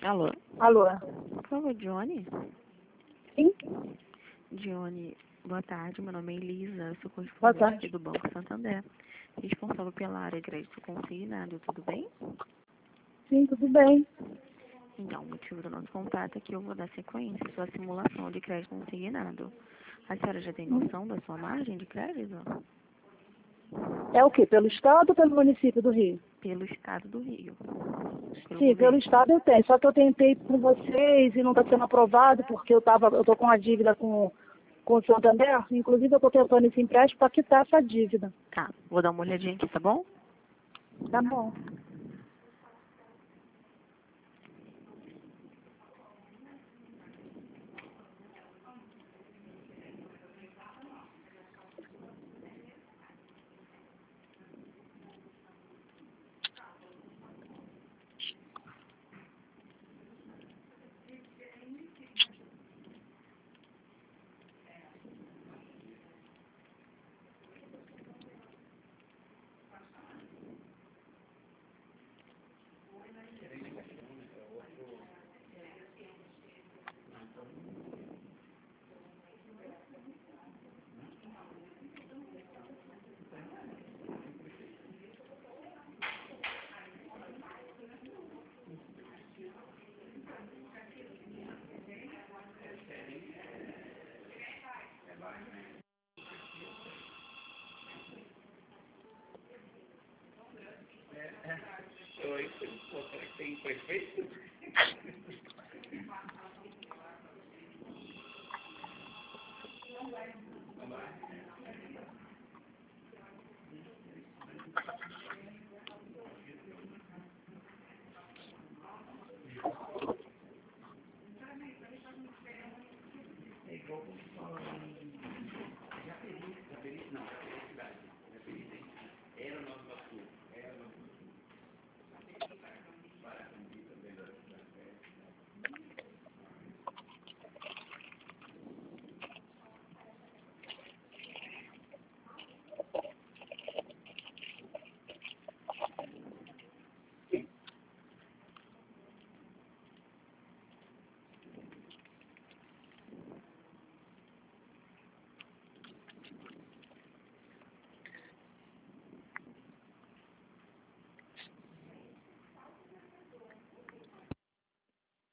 Alô? Alô? Por favor, Johnny? Sim? Johnny, boa tarde. Meu nome é Elisa. Eu sou Boa correspondente tarde. aqui do Banco Santander. Responsável pela área de crédito consignado. Tudo bem? Sim, tudo bem. Então, o motivo do nosso contato é que eu vou dar sequência à sua simulação de crédito consignado. A senhora já tem noção da sua margem de crédito? É o quê? Pelo Estado ou pelo município do Rio? Pelo Estado do Rio. Pelo Sim, pelo governo. Estado eu tenho. Só que eu tentei com vocês e não está sendo aprovado porque eu tô com uma dívida com o Santander. Inclusive eu estou tentando esse empréstimo para quitar essa dívida. Tá, vou dar uma olhadinha aqui, tá bom? Tá bom. Oi, será que tem prefeito?